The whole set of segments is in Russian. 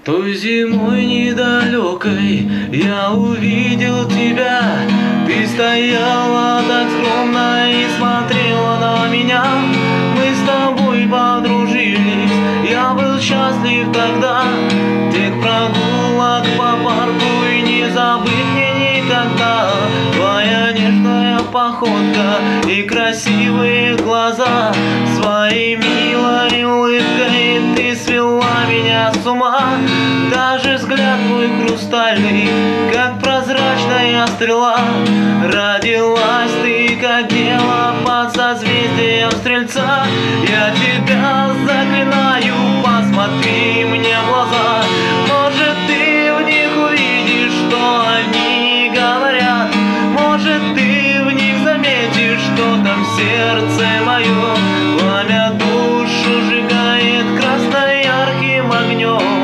Той зимой недалекой я увидел тебя. Ты стояла так скромно и смотрела на меня. Мы с тобой подружились, я был счастлив тогда. Тех прогулок по парку и не забыть мне никогда. Твоя нежная походка и красивые глаза. Своей милой улыбкой ты свела меня с ума. Даже взгляд твой хрустальный, как прозрачная стрела. Родилась ты, как дева, под созвездием Стрельца. Я тебя заклинаю, посмотри мне в глаза. Может, ты в них увидишь, что они говорят. Может, ты в них заметишь, что там сердце мое. Пламя душу сжигает красно-ярким огнем.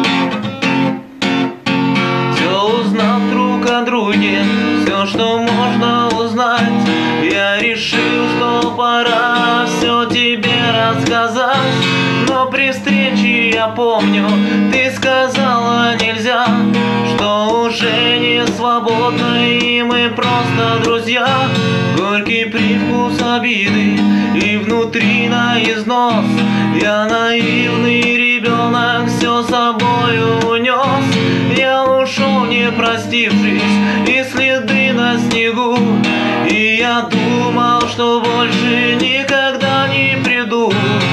Все, что можно узнать, я решил, что пора все тебе рассказать. Но при встрече я помню, ты сказала нельзя, что уже не свободно и мы просто друзья. Горький привкус обиды и внутри на износ. Я наивный ребенок, все собою унес. Я ушел, не простившись, и следы на снегу. И я думал, что больше никогда не приду.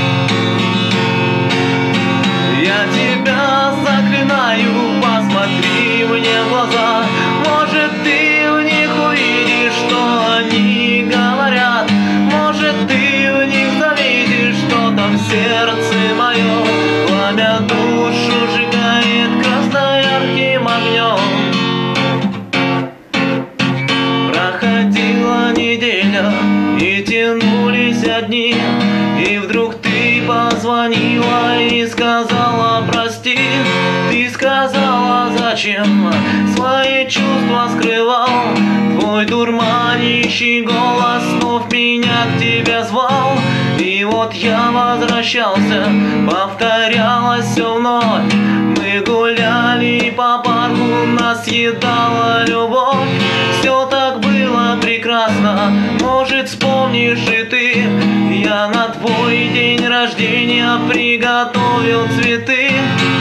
Я тебя заклинаю, посмотри мне в глаза. Может, ты в них увидишь, что они говорят. Может, ты в них заметишь, что там сердце мое. Пламя душу сжигает красно-ярким огнем. Проходила неделя и тянулись дни, и вдруг ты позвонила и сказала прости. Ты сказала, зачем свои чувства скрывал. Твой дурманящий голос снов меня к тебе звал. И вот я возвращался, повторялось все вновь. Мы гуляли по парку, нас съедала любовь. Все так было прекрасно, может, вспомнишь и ты. Я на твой день рождения приготовил цветы.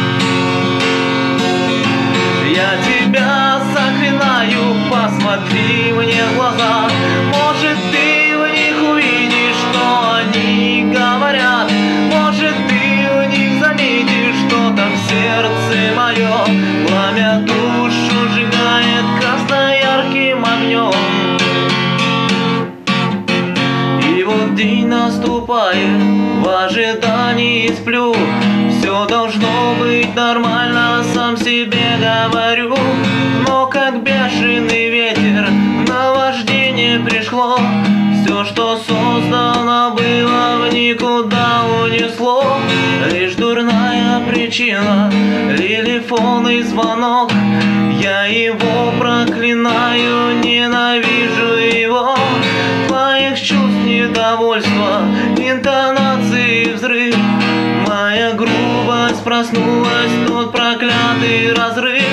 Я тебя заклинаю, посмотри мне в глаза. Может, ты в них увидишь, что они говорят. Может, ты в них заметишь, что там сердце мое. Пламя душу сжигает красно-ярким огнем. И вот день наступает, в ожидании сплю. Все должно быть нормально, сам себе говорю. Но как бешеный ветер наваждение пришло. Все, что создано было, в никуда унесло. Лишь дурная причина, телефонный звонок. Я его проклинаю, ненавижу его. Твоих чувств недовольство, интонации взрыв. Моя грубость проснулась, тот проклятый разрыв.